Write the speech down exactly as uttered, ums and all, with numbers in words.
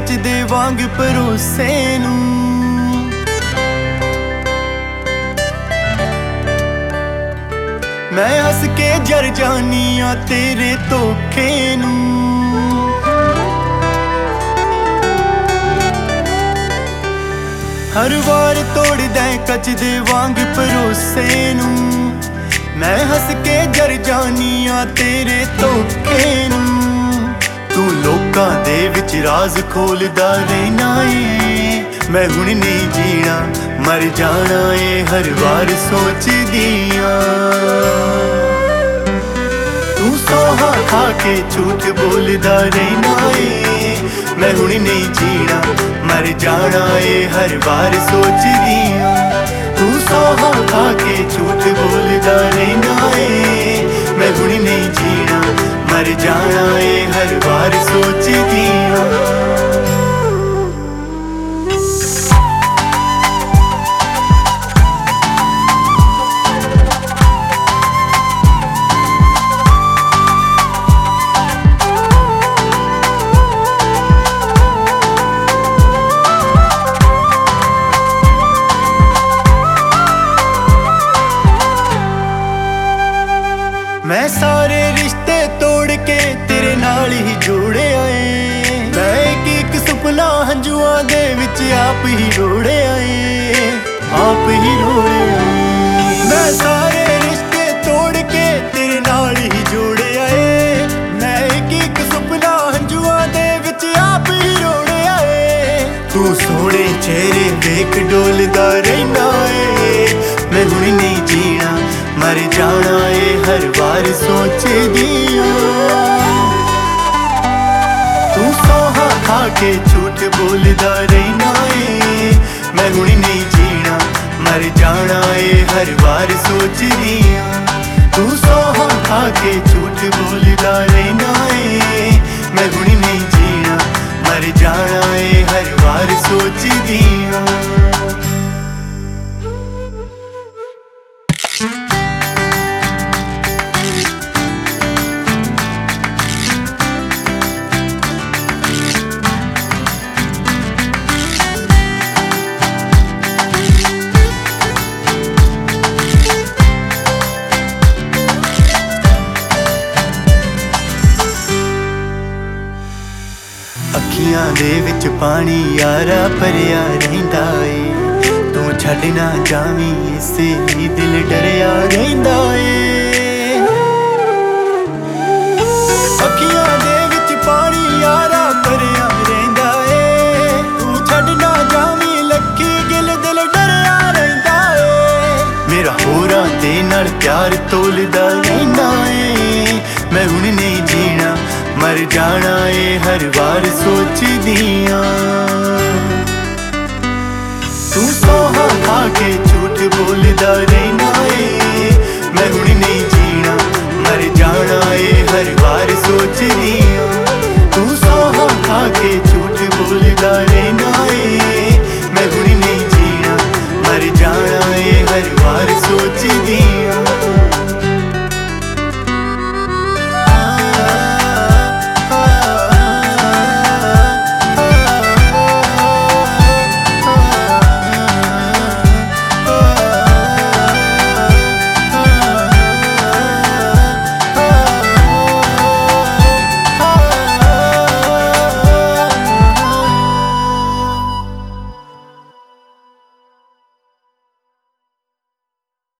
ਕੱਚ ਦੇ ਵਾਂਗ ਭਰੋਸੇ ਨੂੰ। ਮੈਂ ਹੱਸ ਕੇ ਜਰ ਜਾਨੀ ਆ ਤੇਰੇ ਧੋਖੇ ਨੂੰ। ਹਰ ਵਾਰ ਤੋੜਦਾ ਕੱਚ ਦੇ ਵਾਂਗ ਭਰੋਸੇ ਨੂੰ। ਮੈਂ ਹੱਸ ਕੇ ਜਰ ਜਾਨੀ ਆ ਤੇਰੇ ਧੋਖੇ ਨੂੰ। ਤੂੰ ਲੋਕਾਂ ਦੇ ਵਿੱਚ ਰਾਜ਼ ਖੋਲਦਾ ਰਹਿਣਾ ਏ। ਮੈਂ ਹੁਣ ਨਹੀਂ ਜੀਣਾ ਮਰ ਜਾਣਾ ਏ ਹਰ ਵਾਰ ਸੋਚਦੀ ਆਂ। ਤੂੰ ਸੋਹਾ ਖਾ ਕੇ ਝੂਠ ਬੋਲਦਾ ਰਹਿਣਾ ਏ। ਮੈਂ ਹੁਣ ਨਹੀਂ ਜੀਣਾ ਮਰ ਜਾਣਾ ਏ ਹਰ ਵਾਰ ਸੋਚਦੀ ਆਂ। ਤੂੰ ਸੋਹਾ ਖਾ ਕੇ ਝੂਠ ਬੋਲਦਾ ਰਹਿਣਾ ਏ। ਮੈਂ ਹੁਣ ਨਹੀਂ ਜੀਣਾ ਮਰ ਜਾਣਾ ਏ ਹਰ ਵਾਰ ਸੋਚਦੀ ਆਂ। ਮੈਂ ਸਾਰੇ ਰਿਸ਼ਤੇ ਤੋੜ ਕੇ ਤੇਰੇ ਨਾਲ ਹੀ ਜੋੜਿਆ ਏ। ਮੈਂ ਇੱਕ ਇੱਕ ਸੁਪਨਾ ਹੰਝੂਆਂ ਦੇ ਵਿੱਚ ਆਪ ਹੀ ਰੋੜਿਆ ਏ। ਆਪ ਹੀ ਰੋੜਿਆ ਏ। ਮੈਂ ਸਾਰੇ ਰਿਸ਼ਤੇ ਤੋੜ ਕੇ ਤੇਰੇ ਨਾਲ ਹੀ ਜੋੜਿਆ ਏ। ਮੈਂ ਇੱਕ ਇੱਕ ਸੁਪਨਾ ਹੰਝੂਆਂ ਦੇ ਵਿੱਚ ਆਪ ਹੀ ਰੋੜਿਆ ਏ। ਤੂੰ ਸੋਹਣੇ ਚਿਹਰੇ ਵੇਖ ਡੋਲਦਾ ਰਹਿਣਾ ਏ। ਮੈਂ ਹੁਣ ਨਹੀਂ ਜੀਣਾ ਮਰ ਜਾਣਾ ਏ ਹਰ ਵਾਰ ਸੋਚਦੀ ਆਂ। ਤੂੰ ਸੋਹਾ ਖਾ ਕੇ ਝੂਠ ਬੋਲਦਾ ਰਹਿਣਾ ਏ। ਮੈਂ ਹੁਣ ਨਹੀਂ ਜੀਣਾ ਮਰ ਜਾਣਾ ਏ ਹਰ ਵਾਰ ਸੋਚਦੀ ਆਂ। ਤੂੰ ਸੋਹਾ ਖਾ ਕੇ ਝੂਠ ਬੋਲਦਾ ਰਹਿਣਾ ਏ। ਮੈਂ ਹੁਣ ਨਹੀਂ ਜੀਣਾ ਮਰ ਜਾਣਾ ਏ ਹਰ ਵਾਰ ਸੋਚਦੀ ਆਂ। ਅੱਖੀਆਂ ਦੇ ਵਿੱਚ ਪਾਣੀ ਯਾਰਾ ਭਰਿਆ ਰਹਿੰਦਾ ਏ। ਤੂੰ ਛੱਡ ਨਾ ਜਾਵੀਂ ਇਸੇ ਹੀ ਦਿਲ ਡਰਿਆ ਰਹਿੰਦਾ ਏ। ਅੱਖੀਆਂ ਦੇ ਵਿੱਚ ਪਾਣੀ ਯਾਰਾ ਭਰਿਆ ਰਹਿੰਦਾ ਏ। ਤੂੰ ਛੱਡ ਨਾ ਜਾਵੀਂ ਲੱਖੀ ਗਿਲ ਦਿਲ ਡਰਿਆ ਰਹਿੰਦਾ ਏ। ਮੇਰਾ ਹੋਰਾਂ ਦੇ ਨਾਲ ਪਿਆਰ ਤੋਲਦਾ ਰਹਿੰਦਾ ਏ। ਮੈਂ ਹੁਣ ਨਹੀਂ ਜੀਣਾ ਮਰ ਜਾਣਾ ਏ ਹਰ ਵਾਰ ਸੋਚਦੀ ਆਂ।